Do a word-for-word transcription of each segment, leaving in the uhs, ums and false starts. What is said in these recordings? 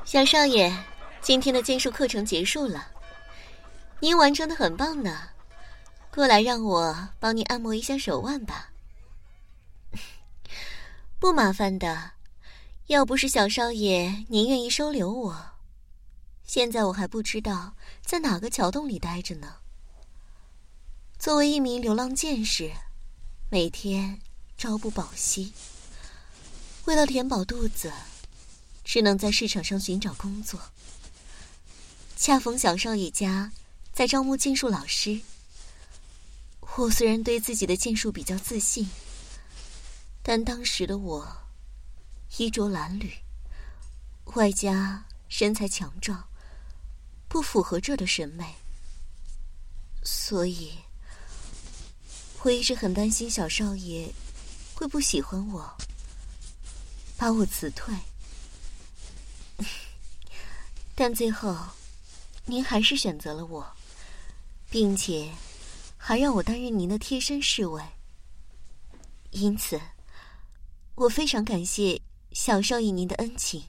小少爷，今天的剑术课程结束了，您完成的很棒呢。过来让我帮您按摩一下手腕吧。不麻烦的，要不是小少爷您愿意收留我，现在我还不知道在哪个桥洞里待着呢。作为一名流浪剑士，每天朝不保夕，为了填饱肚子，只能在市场上寻找工作。恰逢小少爷家在招募剑术老师，我虽然对自己的剑术比较自信，但当时的我衣着褴褛，外加身材强壮，不符合这的审美，所以我一直很担心小少爷会不喜欢我，把我辞退。但最后您还是选择了我，并且还让我担任您的贴身侍卫，因此我非常感谢小少爷您的恩情。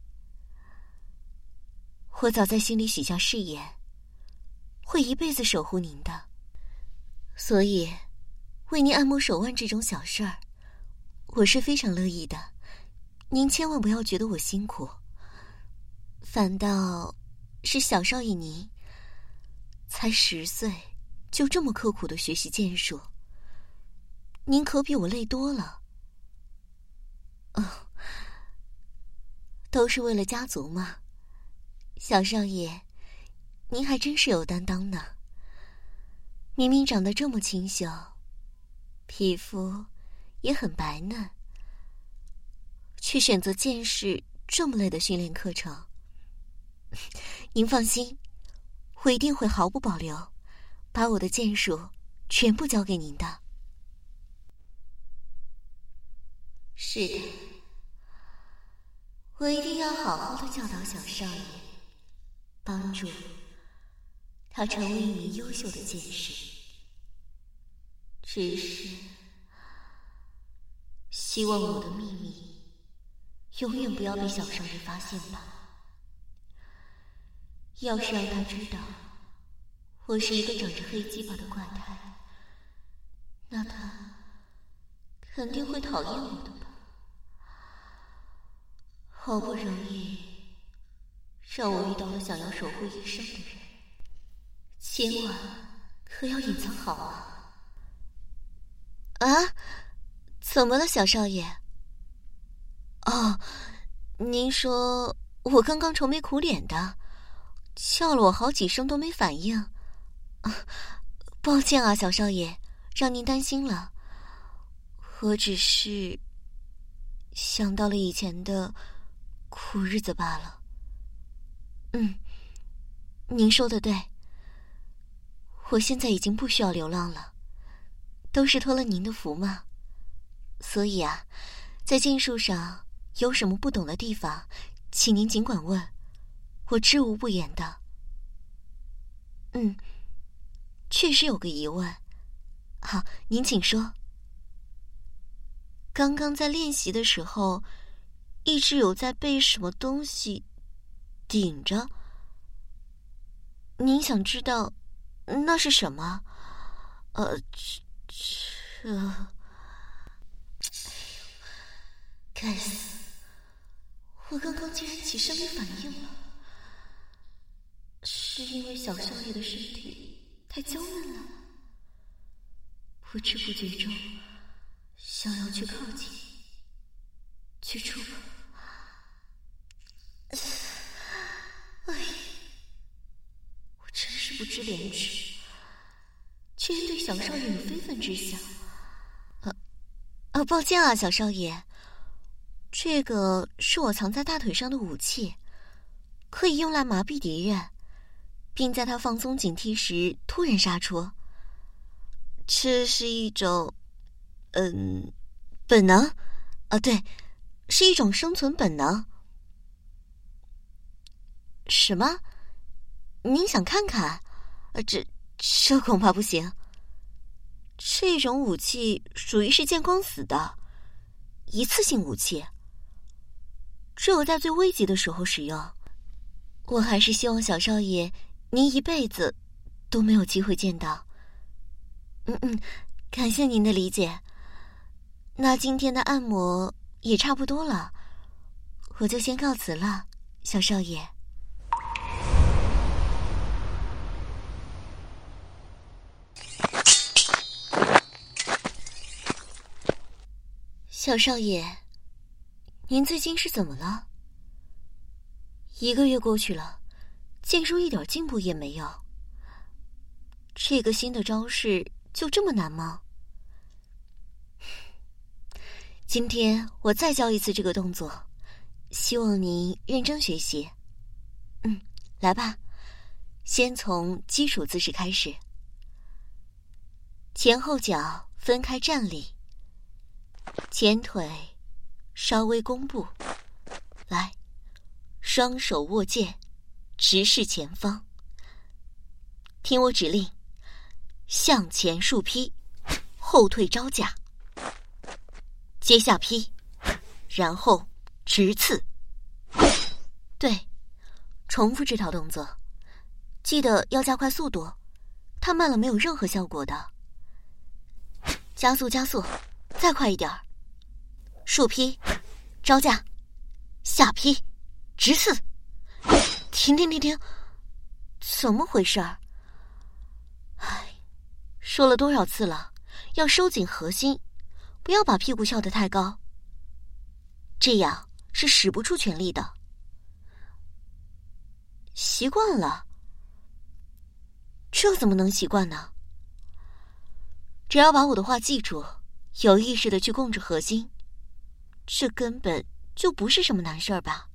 我早在心里许下誓言，会一辈子守护您的，所以为您按摩手腕这种小事儿，我是非常乐意的，您千万不要觉得我辛苦，反倒是小少爷您才十岁就这么刻苦的学习剑术，您可比我累多了。哦，都是为了家族嘛，小少爷您还真是有担当呢。明明长得这么清秀，皮肤也很白嫩，却选择剑士这么累的训练课程。您放心，我一定会毫不保留把我的剑术全部交给您的。是的，我一定要好好的教导小少爷，帮助他成为一名优秀的剑士。只是希望我的秘密永远不要被小少爷发现吧。要是让他知道我是一个长着黑鸡巴的怪胎，那他肯定会讨厌我的吧。好不容易让我遇到了想要守护一生的人，千万可要隐藏好啊。啊，怎么了，小少爷？哦，您说我刚刚愁眉苦脸的，叫了我好几声都没反应。啊，抱歉啊，小少爷，让您担心了。我只是想到了以前的苦日子罢了。嗯，您说的对，我现在已经不需要流浪了，都是托了您的福嘛。所以啊，在剑术上有什么不懂的地方，请您尽管问，我知无不言的。嗯，确实有个疑问。好，您请说。刚刚在练习的时候，一直有在被什么东西顶着。您想知道那是什么？呃，这这，该死！我刚刚竟然起生理反应了，是因为小少爷的身体太娇嫩了，不知不觉中想要去靠近，去触碰。哎，我真是不知廉耻，居然对小少爷有非分之想。呃，啊，抱歉啊，小少爷，这个是我藏在大腿上的武器，可以用来麻痹敌人，并在他放松警惕时突然杀出。这是一种，嗯，本能，啊，对，是一种生存本能。什么？您想看看？呃，这这恐怕不行。这种武器属于是见光死的，一次性武器，只有在最危急的时候使用， 我还是希望小少爷您一辈子都没有机会见到。嗯嗯，感谢您的理解。那今天的按摩也差不多了，我就先告辞了，小少爷。小少爷，您最近是怎么了？一个月过去了，剑术一点进步也没有。这个新的招式就这么难吗？今天我再教一次这个动作，希望您认真学习。嗯，来吧，先从基础姿势开始。前后脚分开站立，前腿稍微弓步，来，双手握剑，直视前方。听我指令，向前竖劈，后退招架，接下劈，然后直刺。对，重复这套动作，记得要加快速度，太慢了没有任何效果的。加速加速，再快一点儿。竖劈，招架，下劈，直刺。停停停停，怎么回事儿？唉，说了多少次了，要收紧核心，不要把屁股翘得太高，这样是使不出全力的。习惯了，这怎么能习惯呢？只要把我的话记住，有意识的去控制核心，这根本就不是什么难事儿吧？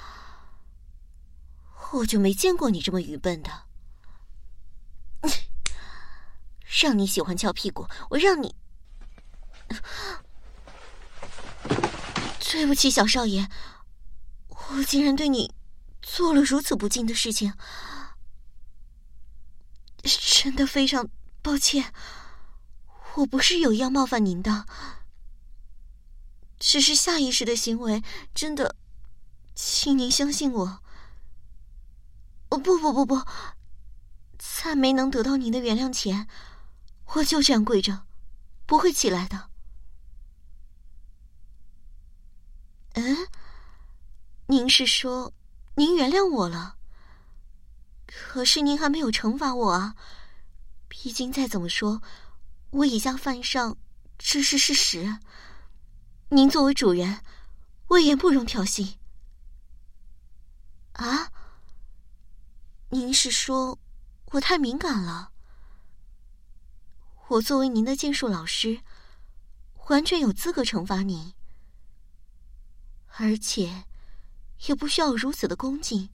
我就没见过你这么愚笨的。让你喜欢翘屁股，我让你……对不起，小少爷，我竟然对你做了如此不敬的事情，真的非常抱歉。我不是有意要冒犯您的，只是下意识的行为，真的，请您相信我。哦，不不不不，在没能得到您的原谅前，我就这样跪着，不会起来的。嗯，您是说您原谅我了？可是您还没有惩罚我啊，毕竟再怎么说，我以下犯上，这是事实。您作为主人，魏延不容挑衅。啊？您是说我太敏感了？我作为您的剑术老师，完全有资格惩罚您，而且也不需要如此的恭敬。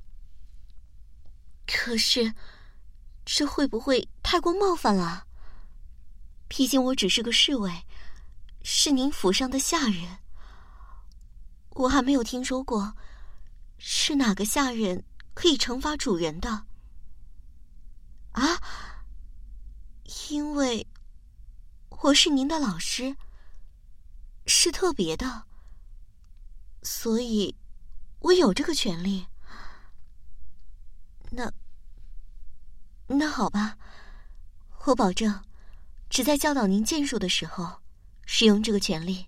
可是，这会不会太过冒犯了？毕竟我只是个侍卫，是您府上的下人，我还没有听说过是哪个下人可以惩罚主人的。啊？因为我是您的老师，是特别的，所以我有这个权利。那那好吧，我保证只在教导您剑术的时候使用这个权利。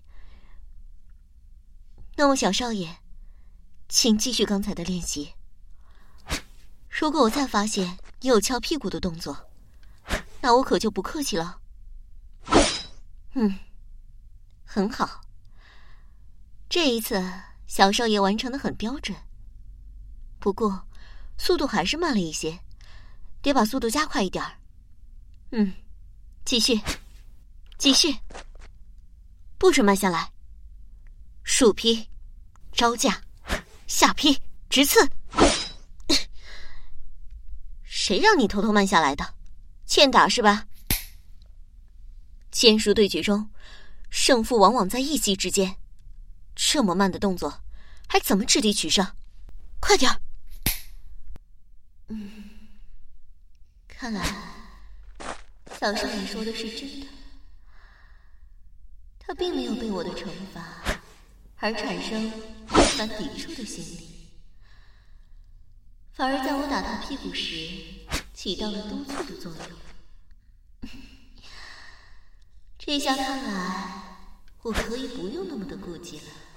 那么小少爷，请继续刚才的练习。如果我再发现你有翘屁股的动作，那我可就不客气了。嗯，很好。这一次小少爷完成得很标准，不过速度还是慢了一些，得把速度加快一点儿。嗯，继续，继续，不准慢下来。竖劈，招架，下劈，直刺。谁让你偷偷慢下来的？欠打是吧？剑术对决中，胜负往往在一击之间，这么慢的动作，还怎么制敌取胜？快点儿！嗯，看来小少爷说的是真的，他并没有被我的惩罚而产生一番抵触的心理， 反而在我打他屁股时起到了督促的作用。这下看来我可以不用那么的顾忌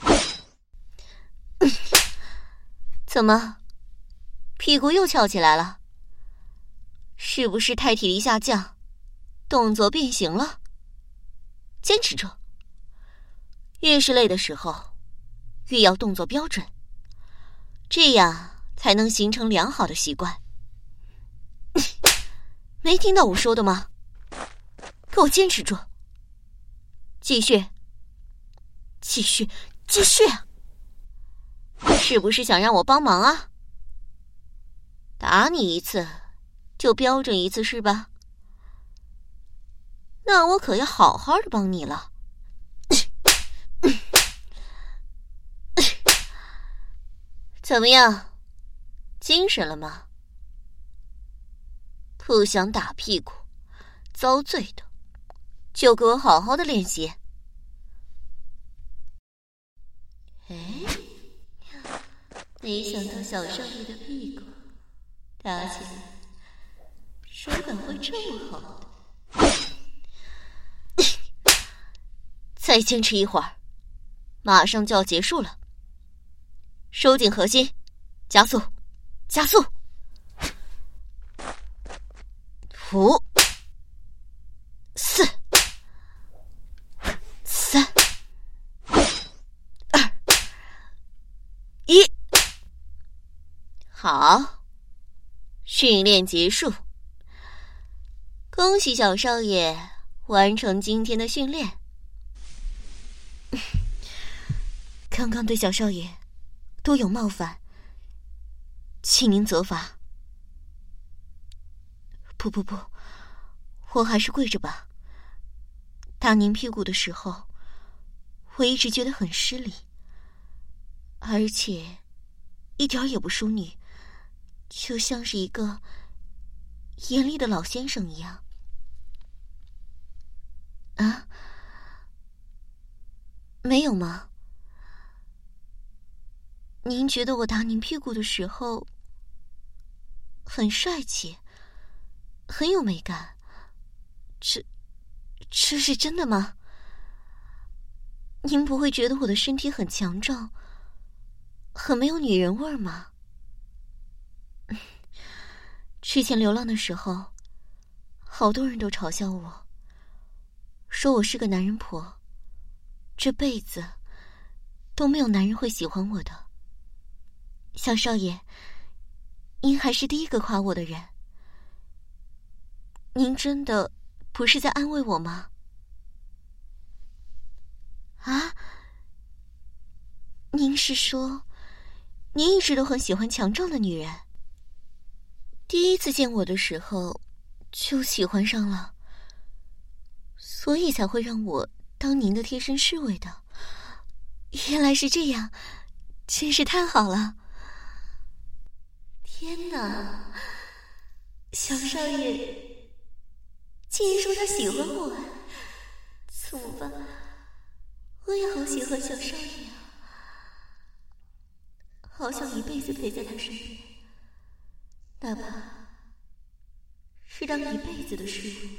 了。怎么，屁股又翘起来了？是不是太体力下降，动作变形了？坚持着，越是累的时候越要动作标准，这样才能形成良好的习惯。没听到我说的吗？给我坚持住，继续继续继续！是不是想让我帮忙啊？打你一次就标准一次是吧？那我可要好好的帮你了。怎么样，精神了吗？不想打屁股遭罪的，就给我好好的练习。哎，没想到小少爷的屁股打起来手感会这么好的。再坚持一会儿，马上就要结束了。收紧核心，加速，加速！五、四、三、二、一，好，训练结束。恭喜小少爷完成今天的训练。刚刚对小少爷都有冒犯，请您责罚。不不不，我还是跪着吧。打您屁股的时候，我一直觉得很失礼，而且一点也不淑女，就像是一个严厉的老先生一样。啊？没有吗？您觉得我打您屁股的时候很帅气，很有美感，这这是真的吗？您不会觉得我的身体很强壮，很没有女人味吗？之前流浪的时候，好多人都嘲笑我，说我是个男人婆，这辈子都没有男人会喜欢我的。小少爷，您还是第一个夸我的人。您真的不是在安慰我吗？啊？您是说，您一直都很喜欢强壮的女人？第一次见我的时候，就喜欢上了，所以才会让我当您的贴身侍卫的。原来是这样，真是太好了。天哪，小少爷竟然说他喜欢我，怎么办？我也好喜欢小少爷啊，好想一辈子陪在他身边，哪怕是当一辈子的侍卫。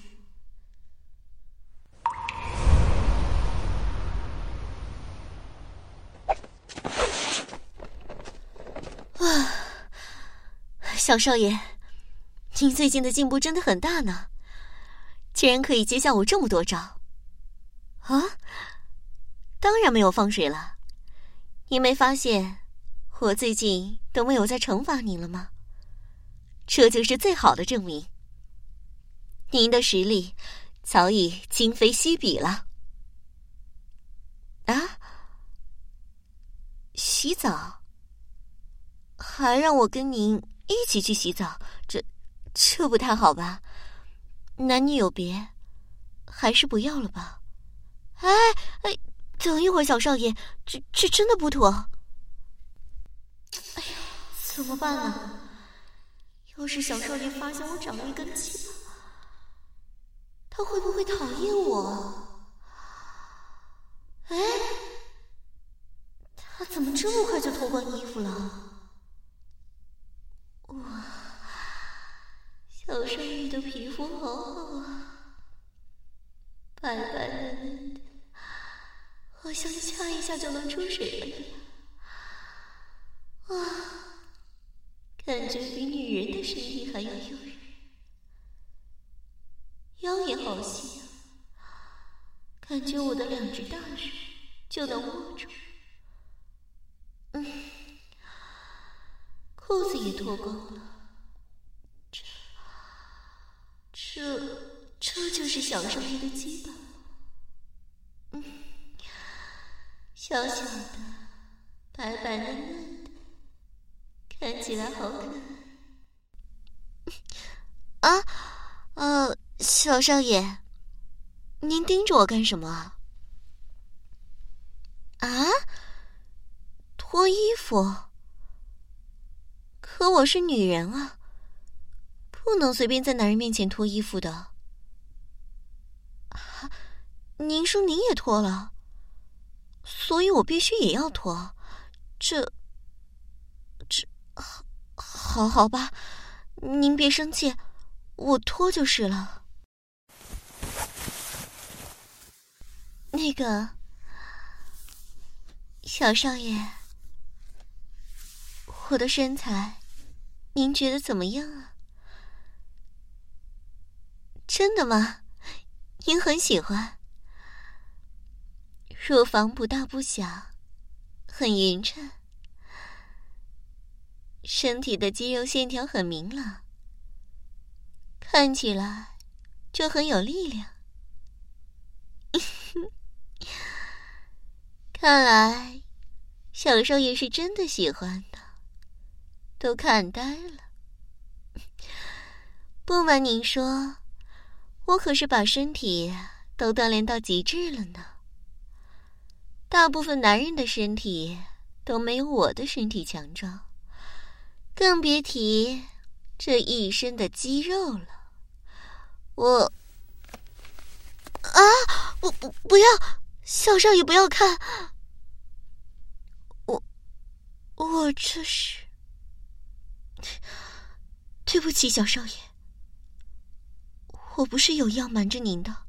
哇，小少爷，您最近的进步真的很大呢，竟然可以接下我这么多招。啊？当然没有放水了，您没发现我最近都没有在惩罚您了吗？这就是最好的证明，您的实力早已今非昔比了。啊？洗澡？还让我跟您一起去洗澡，这这不太好吧？男女有别，还是不要了吧。哎哎，等一会儿，小少爷，这这真的不妥。哎呀，怎么办呢？要是小少爷发现我长了一根鸡巴，他会不会讨厌我？哎，他怎么这么快就脱光衣服了？我白白嫩嫩的，好像掐一下就能出水了一样。啊，感觉比女人的身体还要诱人。腰也好细啊，感觉我的两只大手就能握住。嗯，裤子也脱光了，这这这就是小少爷的鸡巴。嗯，小小的，白白嫩嫩的，看起来好可爱。啊，呃。小少爷，您盯着我干什么？啊？脱衣服？可我是女人啊，不能随便在男人面前脱衣服的。啊，您说您也脱了，所以我必须也要脱。这……这……好好吧，您别生气，我脱就是了。那个小少爷，我的身材您觉得怎么样啊？真的吗？您很喜欢？乳房不大不小，很匀称，身体的肌肉线条很明朗，看起来就很有力量。看来小少爷是真的喜欢的，都看呆了。不瞒您说，我可是把身体都锻炼到极致了呢。大部分男人的身体都没有我的身体强壮，更别提这一身的肌肉了。我……啊！不不不要！小少爷不要看！我……我这是……对不起，小少爷，我不是有意要瞒着您的，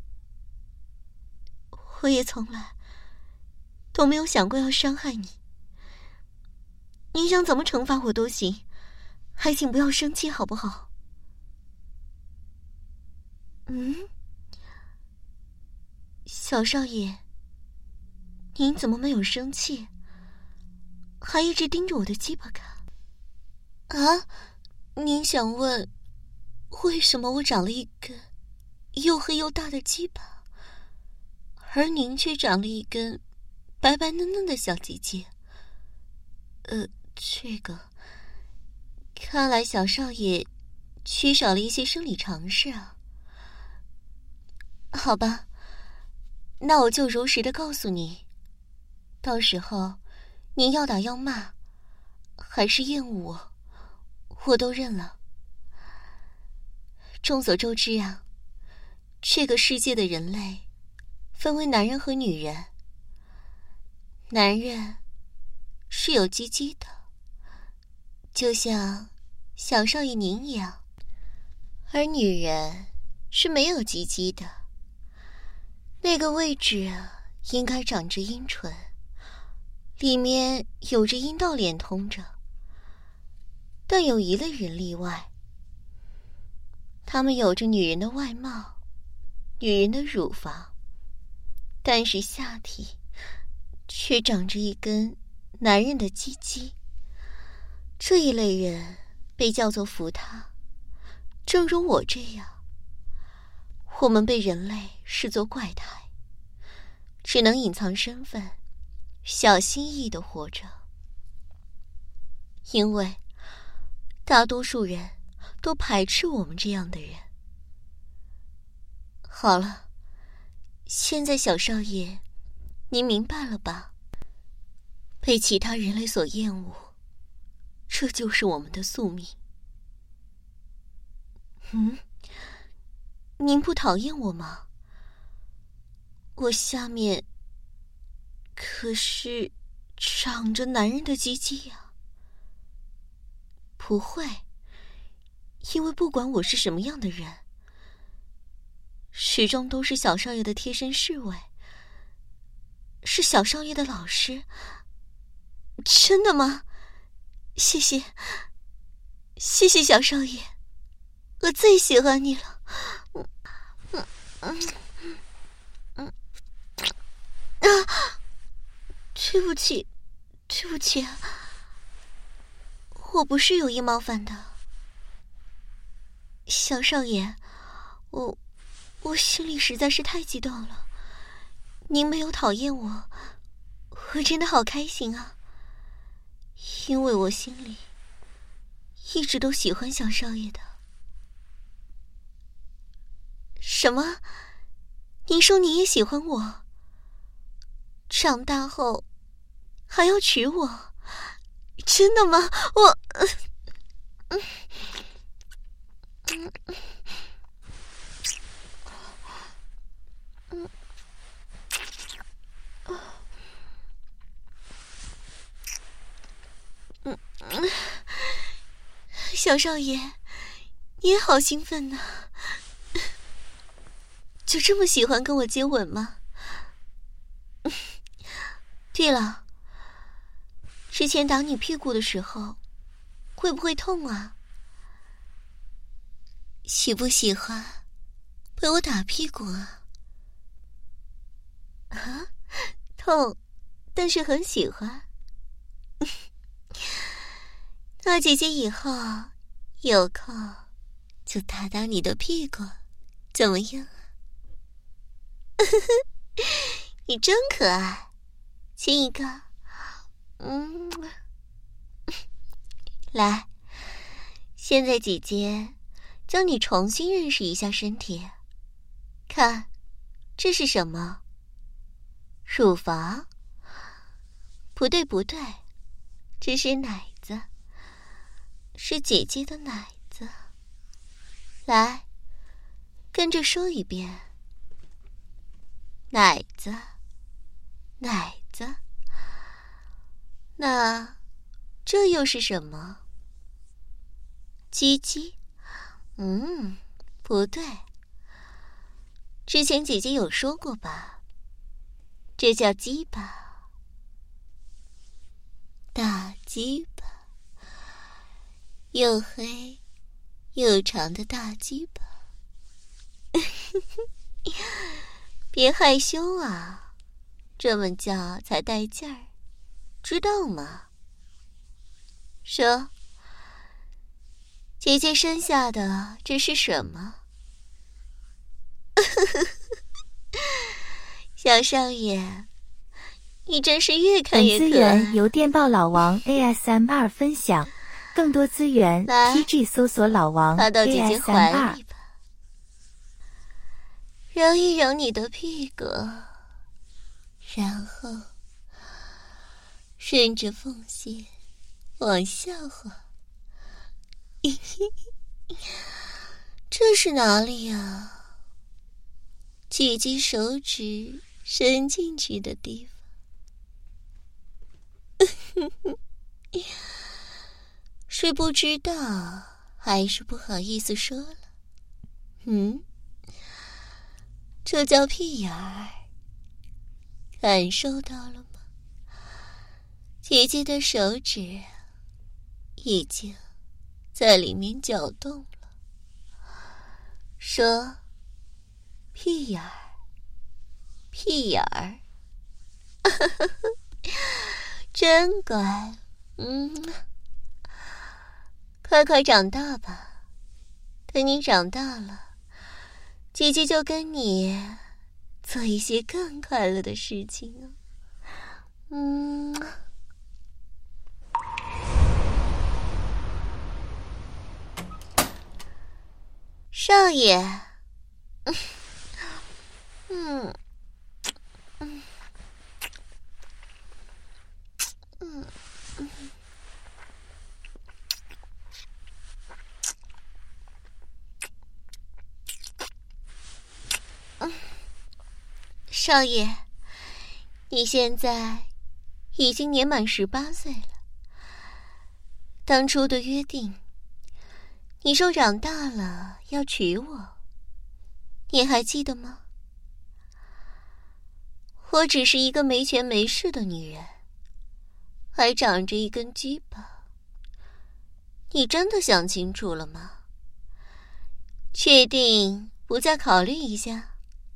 我也从来都没有想过要伤害你。您想怎么惩罚我都行，还请不要生气好不好？嗯？小少爷，您怎么没有生气，还一直盯着我的鸡巴看？啊？您想问为什么我长了一根又黑又大的鸡巴，而您却长了一根白白嫩嫩的小鸡鸡？呃，这个看来小少爷缺少了一些生理常识啊。好吧，那我就如实的告诉你，到时候您要打要骂还是厌恶我，我都认了。众所周知啊，这个世界的人类分为男人和女人，男人是有鸡鸡的，就像小少爷您一样，而女人是没有鸡鸡的，那个位置应该长着阴唇，里面有着阴道连通着。但有一类人例外，他们有着女人的外貌，女人的乳房，但是下体却长着一根男人的鸡鸡。这一类人被叫做福他，正如我这样，我们被人类视作怪胎，只能隐藏身份，小心翼翼地活着。因为大多数人都排斥我们这样的人。好了，现在小少爷，您明白了吧？被其他人类所厌恶，这就是我们的宿命。嗯，您不讨厌我吗？我下面可是长着男人的鸡鸡呀。不会，因为不管我是什么样的人， 始终都是小少爷的贴身侍卫，是小少爷的老师。真的吗？谢谢，谢谢小少爷，我最喜欢你了。嗯嗯嗯嗯啊！对不起，对不起，我不是有意冒犯的，小少爷，我我心里实在是太激动了。您没有讨厌我，我真的好开心啊！因为我心里一直都喜欢小少爷的。什么？您说你也喜欢我？长大后还要娶我？真的吗？我……嗯嗯嗯嗯嗯，小少爷，你也好兴奋呢，就这么喜欢跟我接吻吗？对了，之前打你屁股的时候，会不会痛啊？喜不喜欢被我打屁股啊？啊，痛，但是很喜欢。那姐姐以后有空就打打你的屁股，怎么样啊？你真可爱，亲一个。嗯，来，现在姐姐教你重新认识一下身体。看，这是什么？乳房？不对不对，这是奶子，是姐姐的奶子。来，跟着说一遍。奶子，奶子。那这又是什么？鸡鸡？嗯，不对。之前姐姐有说过吧？这叫鸡巴，大鸡巴，又黑又长的大鸡巴。别害羞啊，这么叫才带劲儿，知道吗？说，姐姐生下的这是什么？小少爷，你真是越看越可爱。 本资源由电报老王 A S M R 分享，更多资源 T G 搜索老王爬到姐姐 A S M 怀 R。 里吧，揉一揉你的屁股，然后顺着缝线往下滑。这是哪里呀？姐姐手指伸进去的地方。是不知道还是不好意思说了？嗯，这叫屁眼儿，感受到了吗？姐姐的手指已经在里面搅动了。说，屁眼儿，屁眼儿。真乖。嗯，快快长大吧，等你长大了，姐姐就跟你做一些更快乐的事情啊。嗯，少爷。嗯嗯嗯嗯嗯，少爷，你现在已经年满十八岁了。当初的约定，你说长大了要娶我， 你还记得吗？我只是一个没权没势的女人，还长着一根鸡巴。你真的想清楚了吗？确定不再考虑一下？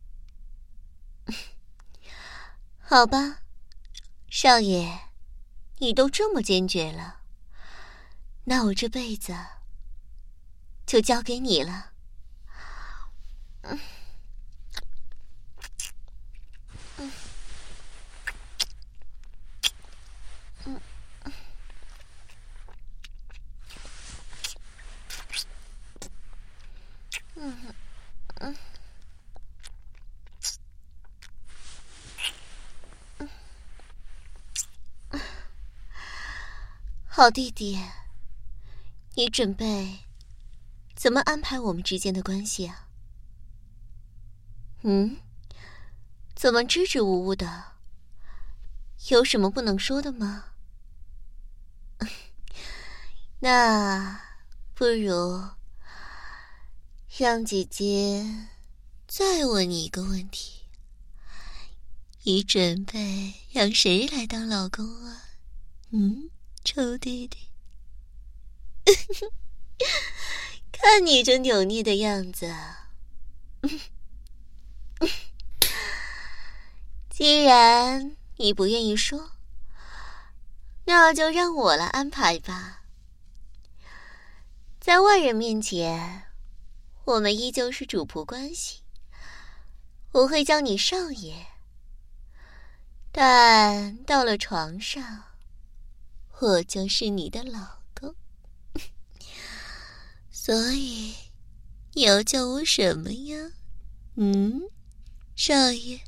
好吧，少爷，你都这么坚决了，那我这辈子就交给你了。嗯嗯嗯嗯嗯嗯，好弟弟，你准备怎么安排我们之间的关系啊？嗯？怎么支支吾吾的？有什么不能说的吗？那不如让姐姐再问你一个问题，你准备让谁来当老公啊？嗯，臭弟弟。看你这扭捏的样子，既然你不愿意说，那就让我来安排吧。在外人面前，我们依旧是主仆关系，我会叫你少爷，但到了床上，我就是你的老公。所以你要叫我什么呀？嗯，少爷。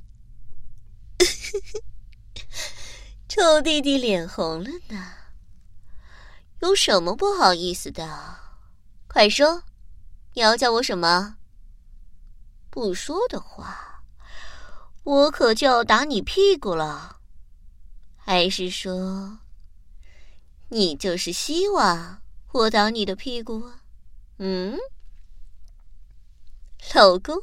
臭弟弟脸红了呢，有什么不好意思的？快说，你要叫我什么？不说的话，我可就要打你屁股了。还是说，你就是希望我打你的屁股啊？嗯，老公。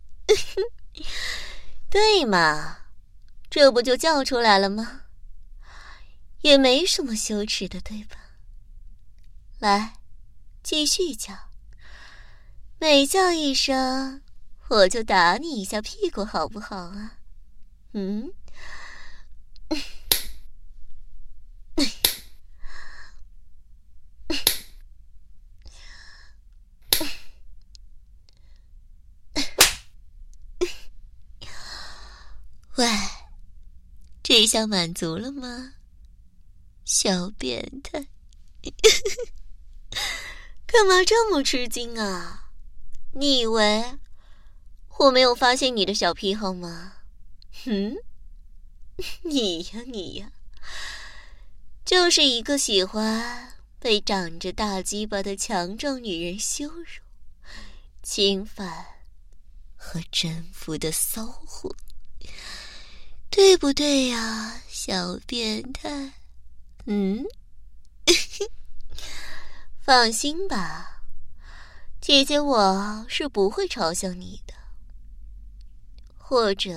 对嘛，这不就叫出来了吗？也没什么羞耻的，对吧？来，继续叫，每叫一声，我就打你一下屁股，好不好啊？嗯。喂，这下满足了吗？小变态。干嘛这么吃惊啊？你以为我没有发现你的小癖好吗？嗯，你呀你呀，就是一个喜欢被长着大鸡巴的强壮女人羞辱、侵犯和征服的骚货，对不对呀，小变态？嗯。放心吧，姐姐我是不会嘲笑你的。或者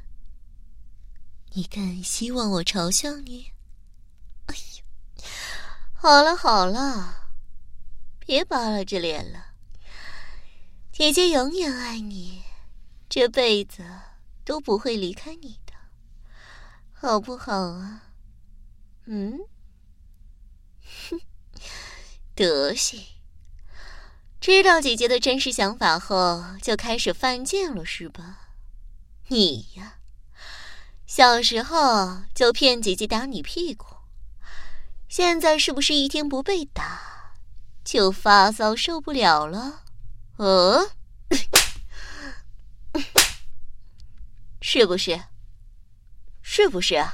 你更希望我嘲笑你？哎呀，好了好了，别扒拉着脸了，姐姐永远爱你，这辈子都不会离开你的，好不好啊？嗯？哼，德行，知道姐姐的真实想法后就开始犯贱了是吧？你呀，小时候就骗姐姐打你屁股，现在是不是一天不被打就发骚受不了了？呃，是不是？是不是啊？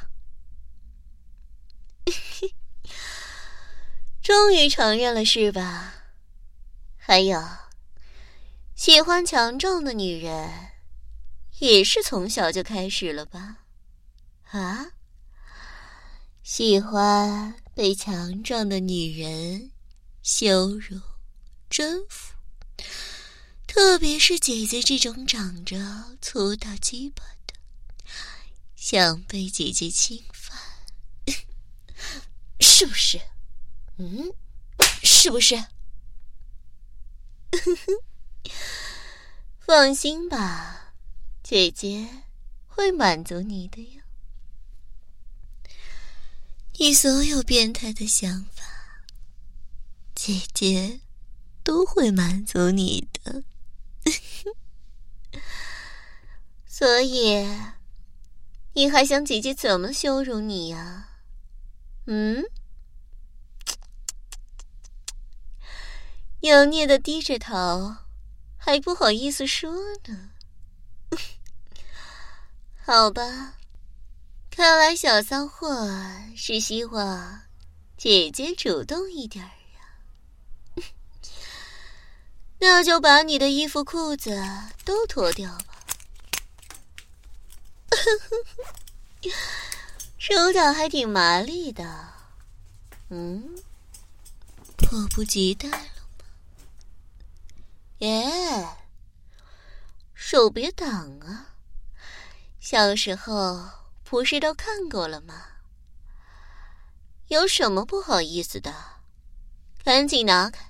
终于承认了是吧？还有，喜欢强壮的女人也是从小就开始了吧？啊？喜欢被强壮的女人羞辱、征服，都特别是姐姐这种长着粗大鸡巴的，想被姐姐侵犯，是不是？嗯，是不是？放心吧，姐姐会满足你的呀。你所有变态的想法，姐姐都会满足你的。所以你还想姐姐怎么羞辱你呀？嗯？妖孽的低着头，还不好意思说呢。好吧，看来小骚货是希望姐姐主动一点呀。那就把你的衣服裤子都脱掉吧。手脚还挺麻利的，嗯，迫不及待了吗？耶，手别挡啊！小时候不是都看过了吗？有什么不好意思的？赶紧拿开！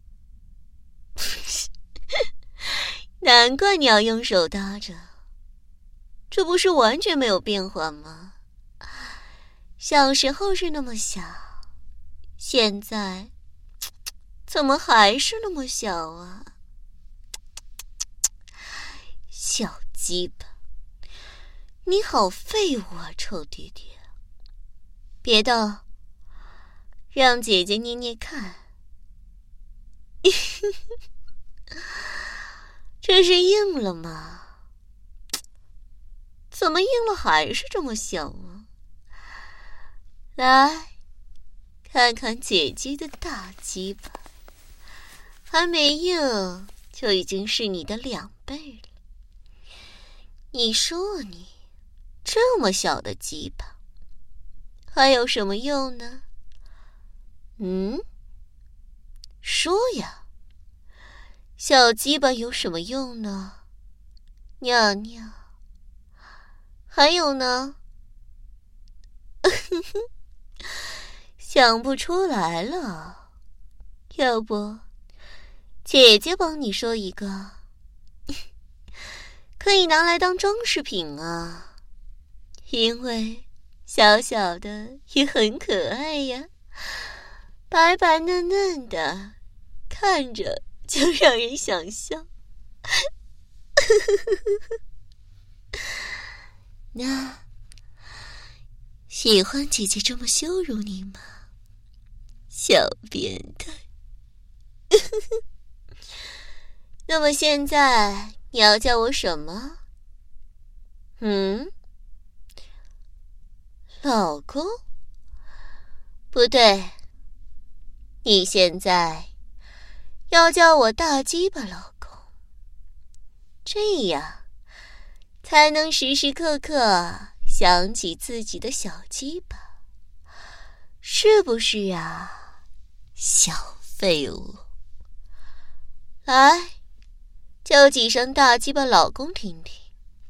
难怪你要用手搭着，这不是完全没有变化吗？小时候是那么小，现在怎么还是那么小啊？小鸡巴，你好废物啊，臭弟弟！别动，让姐姐捏捏看。这是硬了吗？怎么硬了还是这么小啊？来，看看姐姐的大鸡巴，还没硬就已经是你的两倍了。你说你这么小的鸡巴还有什么用呢？嗯？说呀，小鸡巴有什么用呢？尿尿。还有呢？想不出来了，要不姐姐帮你说一个，可以拿来当装饰品啊，因为小小的也很可爱呀，白白嫩嫩的，看着就让人想笑。那喜欢姐姐这么羞辱你吗？小变态。那么现在你要叫我什么？嗯？老公？不对，你现在要叫我大鸡巴老公，这样才能时时刻刻想起自己的小鸡巴，是不是啊，小废物？来，叫几声大鸡巴老公听听。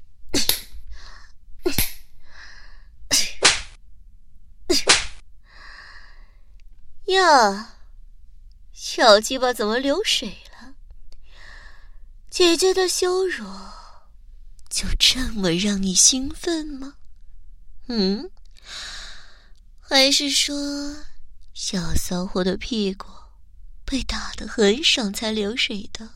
呀，小鸡巴怎么流水了？姐姐的羞辱就这么让你兴奋吗？嗯？还是说小骚货的屁股被打得很爽才流水的？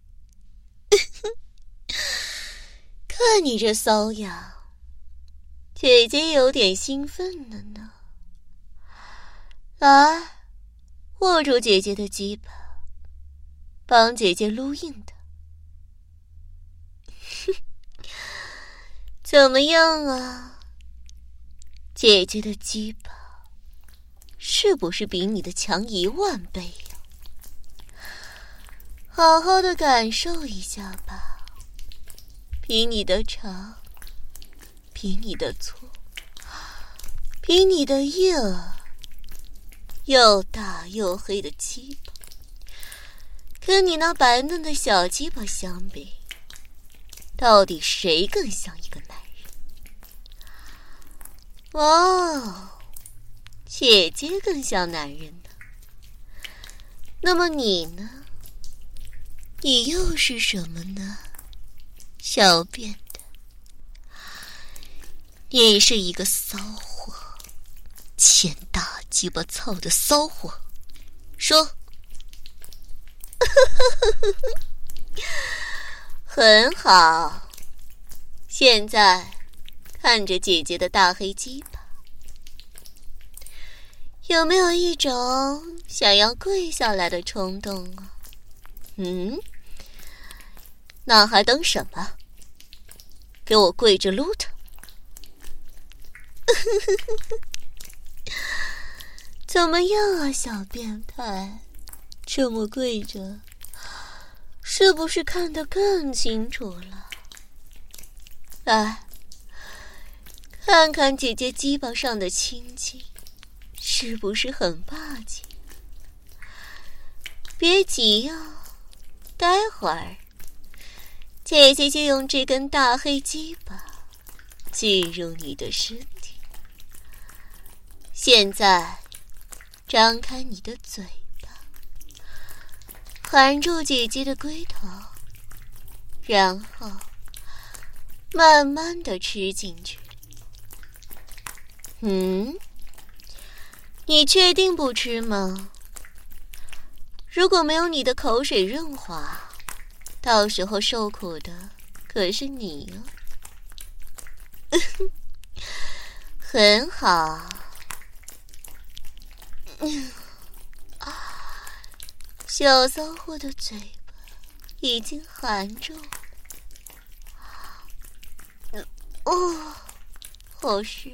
看你这骚样，姐姐有点兴奋了呢。来，握住姐姐的鸡巴，帮姐姐撸硬的。怎么样啊？姐姐的鸡巴是不是比你的强一万倍呀？好好的感受一下吧，比你的长，比你的粗，比你的硬，又大又黑的鸡巴， 跟你那白嫩的小鸡巴相比，到底谁更像一个男人？哦，姐姐更像男人呢。那么你呢？你又是什么呢？小便的，你是一个骚货，欠大鸡巴操的骚货。说。很好，现在看着姐姐的大黑鸡巴，有没有一种想要跪下来的冲动啊？嗯，那还等什么？给我跪着撸它！怎么样啊，小变态？这么跪着，是不是看得更清楚了？来，看看姐姐鸡巴上的青筋，是不是很霸气？别急啊，待会儿姐姐就用这根大黑鸡巴进入你的身体。现在张开你的嘴巴，含住姐姐的龟头，然后慢慢地吃进去。嗯，你确定不吃吗？如果没有你的口水润滑，到时候受苦的可是你哦。很好。小骚货的嘴巴已经含住了。哦，好湿，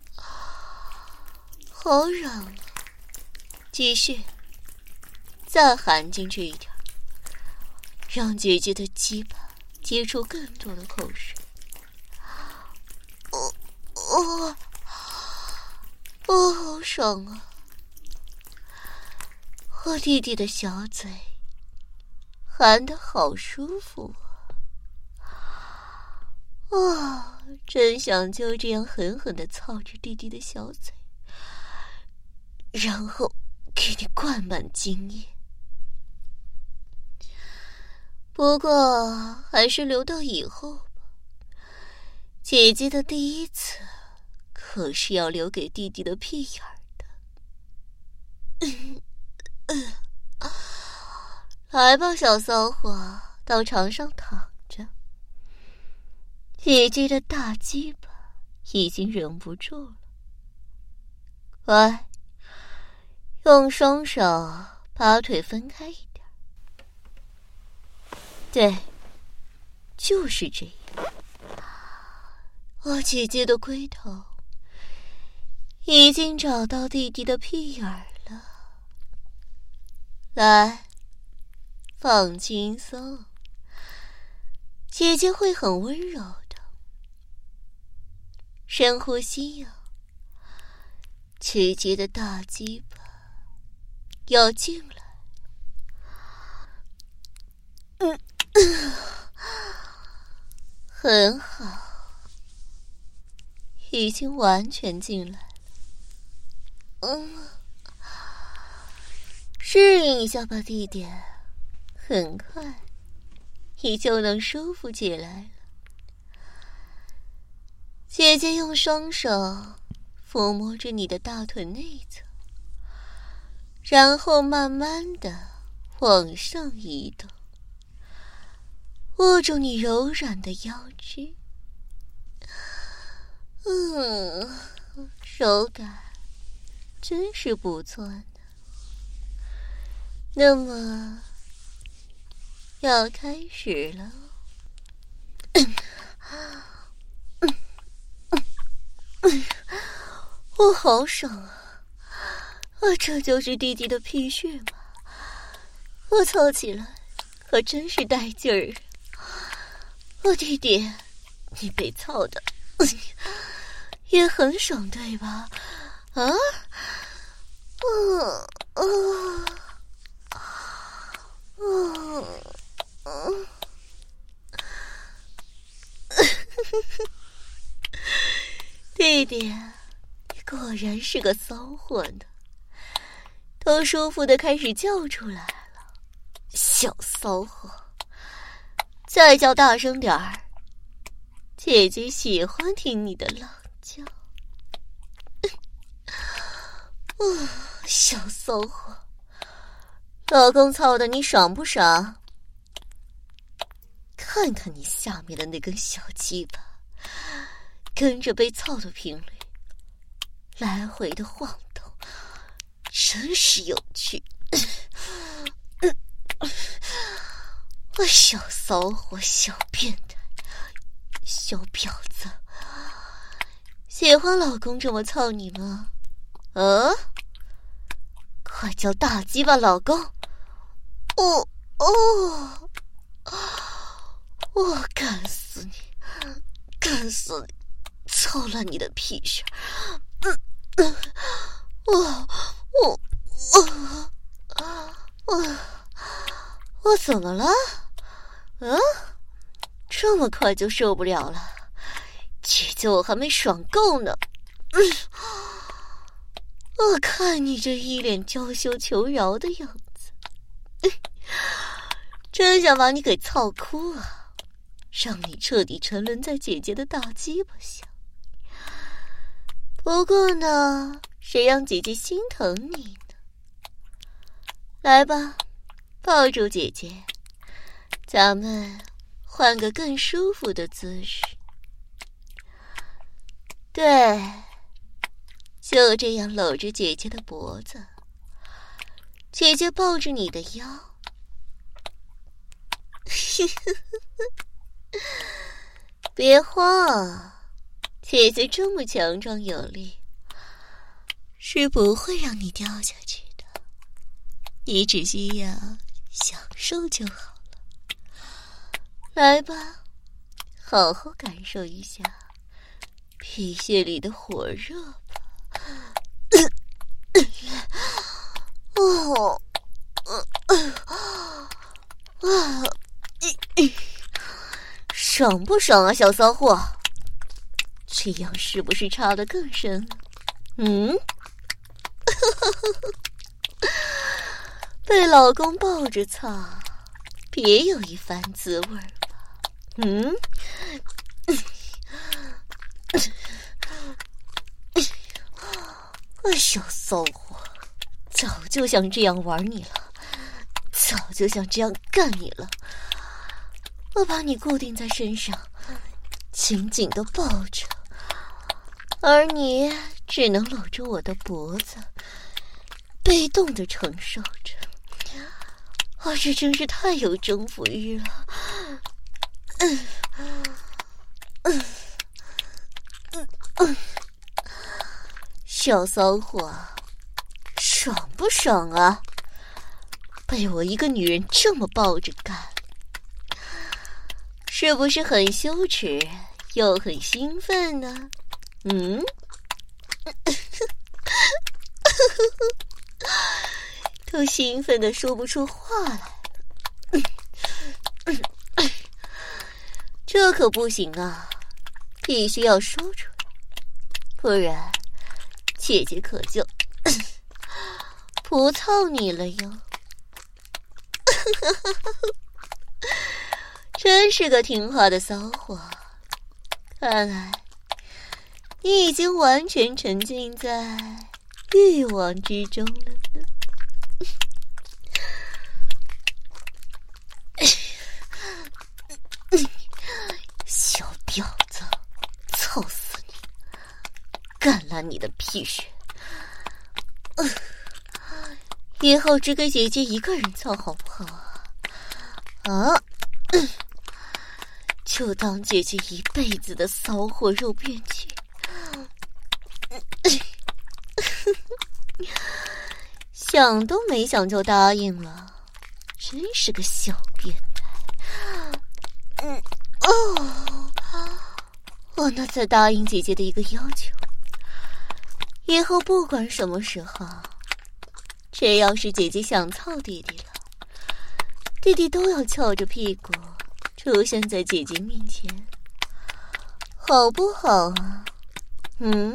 好软啊！继续，再含进去一点，让姐姐的鸡巴接触更多的口水。哦哦哦，好爽啊！我弟弟的小嘴含得好舒服啊！哦，真想就这样狠狠地操着弟弟的小嘴，然后给你灌满精液。不过还是留到以后吧，姐姐的第一次可是要留给弟弟的屁眼儿的。来吧，小骚货，到床上躺着。姐姐的大鸡巴已经忍不住了，快，用双手把腿分开一点。对，就是这样。我姐姐的龟头已经找到弟弟的屁眼儿了。来，放轻松，姐姐会很温柔的。深呼吸呀、啊，姐姐的大鸡巴要进来。嗯，很好，已经完全进来了。嗯，适应一下吧，弟弟，很快你就能舒服起来了。姐姐用双手抚摸着你的大腿内侧，然后慢慢的往上移动，握住你柔软的腰肢。嗯，手感真是不错呢。那么要开始了。我好爽啊！啊，这就是弟弟的屁穴吗？我操起来可真是带劲儿。我弟弟，你被操的也很爽对吧？啊？嗯嗯嗯嗯，弟弟，你果然是个骚货呢，都舒服的开始叫出来了。小骚货，再叫大声点儿，姐姐喜欢听你的浪叫。哦，小骚货，老公操的你爽不爽？看看你下面的那根小鸡巴，跟着被操的频率来回的晃动，真是有趣。我小骚货，小变态，小婊子，喜欢老公这么操你吗？呃，快叫大鸡巴老公！哦哦，我干死你，干死你，操烂你的屁事！嗯嗯，我我我我我怎么了？嗯，这么快就受不了了？姐姐我还没爽够呢。嗯，我看你这一脸娇羞求饶的样子，真想把你给操哭啊，让你彻底沉沦在姐姐的大鸡巴下。不过呢，谁让姐姐心疼你呢？来吧，抱住姐姐，咱们换个更舒服的姿势。对，就这样搂着姐姐的脖子，姐姐抱着你的腰。别慌，姐姐这么强壮有力，是不会让你掉下去的，你只需要享受就好了。来吧，好好感受一下皮屑里的火热吧。哦，啊，爽不爽啊，小骚货？这样是不是插得更深了？嗯，被老公抱着操，别有一番滋味吧？嗯。小骚货，早就想这样玩你了，早就想这样干你了。我把你固定在身上，紧紧地抱着，而你只能搂着我的脖子，被动地承受着。我这真是太有征服欲了。嗯嗯嗯嗯，小骚货，爽不爽啊？被我一个女人这么抱着干，是不是很羞耻又很兴奋呢？嗯，都兴奋地说不出话来了。这可不行啊，必须要说出来，不然姐姐可就不操你了哟。真是个听话的骚货，看来你已经完全沉浸在欲望之中了呢。小婊子，操死你，干烂你的屁事。呃以后只给姐姐一个人操好不好啊？啊，嗯、就当姐姐一辈子的骚货肉便器。想都没想就答应了，真是个小变态。嗯哦，我那再答应姐姐的一个要求，以后不管什么时候，只要是姐姐想操弟弟了， 弟弟都要翘着屁股出现在姐姐面前，好不好啊？嗯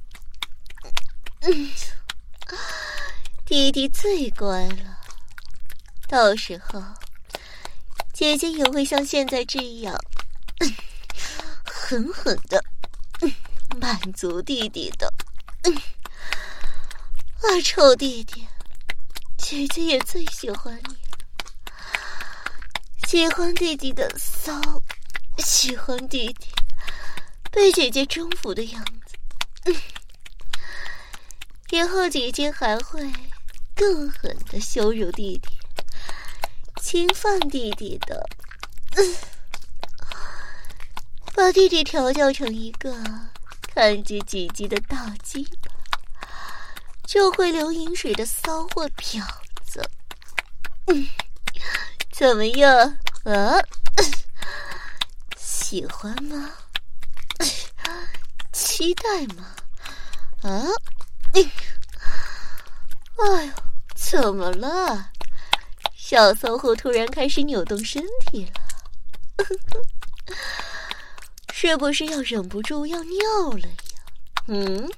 嗯，弟弟最乖了，到时候姐姐也会像现在这样狠狠的满足弟弟的。啊，臭弟弟，姐姐也最喜欢你了，喜欢弟弟的骚，喜欢弟弟被姐姐征服的样子。以后姐姐还会更狠的羞辱弟弟，侵犯弟弟的，把弟弟调教成一个看着姐姐的大鸡巴就会流饮水的骚货婊子。嗯，怎么样啊？喜欢吗？期待吗？啊？哎呦，怎么了？小骚货突然开始扭动身体了，是不是要忍不住要尿了呀？嗯，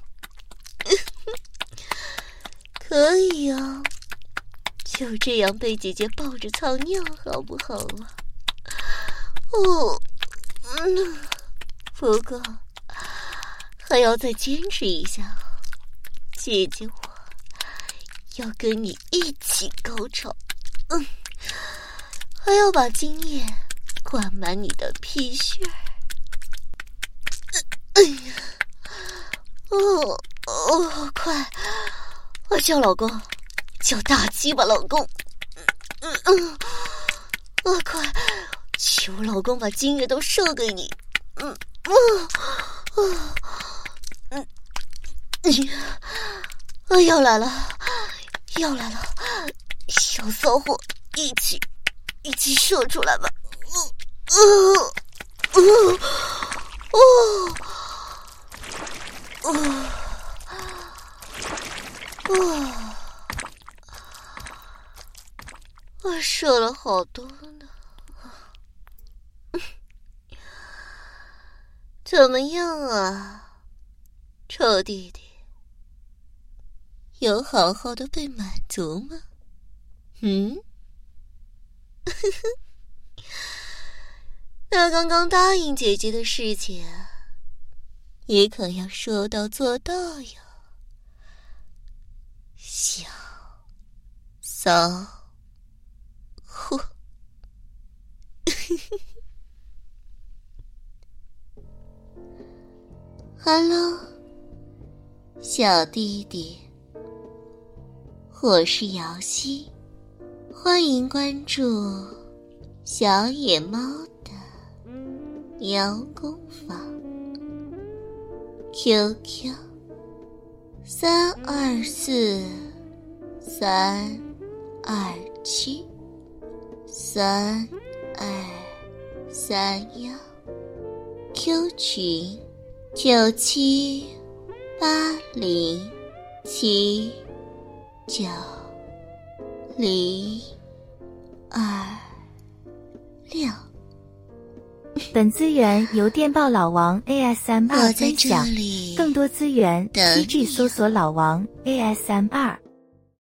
可以啊，就这样被姐姐抱着操尿好不好啊？哦，嗯，不过还要再坚持一下，姐姐我要跟你一起高潮，嗯，还要把精液灌满你的屁穴。哎呀，哦哦，快！我叫老公，叫大鸡巴老公。嗯嗯，啊快！求老公把精液都射给你。嗯嗯嗯嗯，你啊要来了，要来了！小骚货，一起一起射出来吧！嗯嗯嗯哦。哦，哦，我射了好多呢。怎么样啊，臭弟弟？有好好的被满足吗？嗯？那刚刚答应姐姐的事情也可要说到做到哟，小骚货。Hello， 小弟弟，我是瑶溪，欢迎关注小野猫的喵工坊。Q Q 三二四三二七三二三幺 Q 群九七八零七九零二六。 本资源由电报老王 A S M R 分享，更多资源 T G 搜索老王 A S M R。